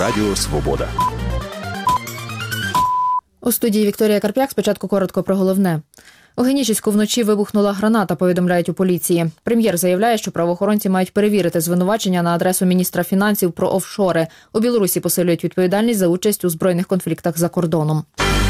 Радіо Свобода. У студії Вікторія Карп'як. Спочатку коротко про головне. У Генічеську вночі вибухнула граната, повідомляють у поліції. Прем'єр заявляє, що правоохоронці мають перевірити звинувачення на адресу міністра фінансів про офшори. У Білорусі посилюють відповідальність за участь у збройних конфліктах за кордоном.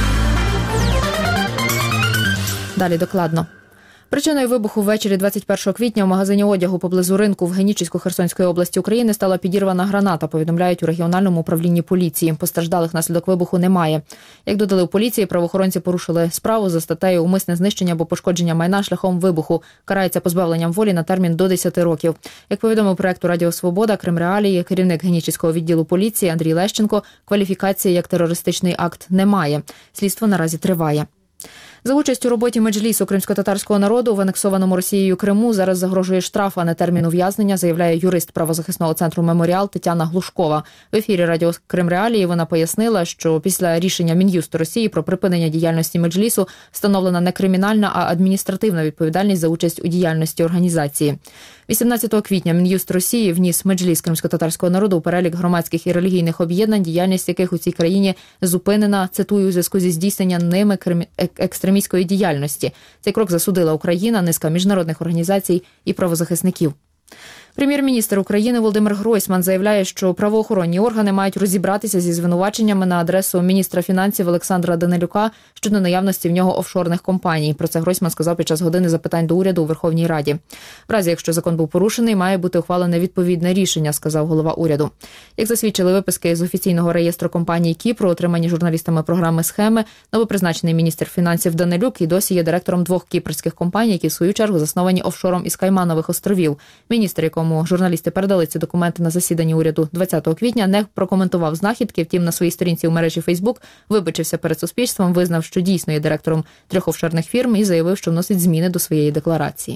Далі докладно. Причиною вибуху ввечері 21 квітня в магазині одягу поблизу ринку в Генічеську Херсонської області України стала підірвана граната, повідомляють у регіональному управлінні поліції. Постраждалих внаслідок вибуху немає. Як додали у поліції, правоохоронці порушили справу за статтею «Умисне знищення або пошкодження майна шляхом вибуху». Карається позбавленням волі на термін до 10 років. Як повідомив проекту «Радіо Свобода», Кримреалії, керівник Генічеського відділу поліції Андрій Лещенко, кваліфікації як терористичний акт немає. Слідство наразі триває. За участь у роботі меджлісу кримськотатарського народу в анексованому Росією Криму зараз загрожує штраф, а не термін ув'язнення, заявляє юрист правозахисного центру «Меморіал» Тетяна Глушкова. В ефірі радіо Кримреалії вона пояснила, що після рішення Мін'юсту Росії про припинення діяльності меджлісу встановлена не кримінальна, а адміністративна відповідальність за участь у діяльності організації. 18 квітня Мін'юст Росії вніс меджліс кримськотатарського народу у перелік громадських і релігійних об'єднань, діяльність яких у цій країні зупинена, цитую, у зв'язку зі здійсненням ними екстремістської діяльності. Цей крок засудила Україна, низка міжнародних організацій і правозахисників. Прем'єр-міністр України Володимир Гройсман заявляє, що правоохоронні органи мають розібратися зі звинуваченнями на адресу міністра фінансів Олександра Данилюка щодо наявності в нього офшорних компаній. Про це Гройсман сказав під час години запитань до уряду у Верховній Раді. В разі, якщо закон був порушений, має бути ухвалене відповідне рішення, сказав голова уряду. Як засвідчили виписки з офіційного реєстру компаній Кіпру, отримані журналістами програми «Схеми», новопризначений міністр фінансів Данилюк і досі є директором двох кіпрських компаній, які в свою чергу засновані офшором із Кайманових островів. Міністр, якому журналісти передали ці документи на засіданні уряду 20 квітня, не прокоментував знахідки, втім на своїй сторінці у мережі Фейсбук вибачився перед суспільством, визнав, що дійсно є директором 3 офшорних фірм і заявив, що вносить зміни до своєї декларації.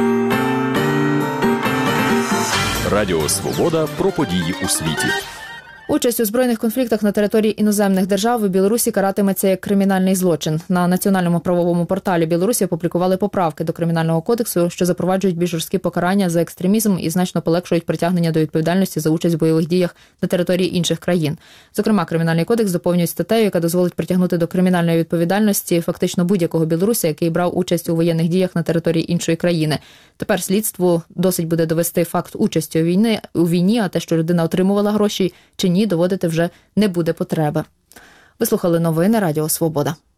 Радіо Свобода про події у світі. Участь у збройних конфліктах на території іноземних держав у Білорусі каратиметься як кримінальний злочин. На національному правовому порталі Білорусі опублікували поправки до Кримінального кодексу, що запроваджують більш жорсткі покарання за екстремізм і значно полегшують притягнення до відповідальності за участь в бойових діях на території інших країн. Зокрема, Кримінальний кодекс доповнюють статтею, яка дозволить притягнути до кримінальної відповідальності фактично будь-якого білоруса, який брав участь у воєнних діях на території іншої країни. Тепер слідству досить буде довести факт участі у війні, а те, що людина отримувала гроші чи ні, доводити вже не буде потреби. Ви слухали новини Радіо Свобода.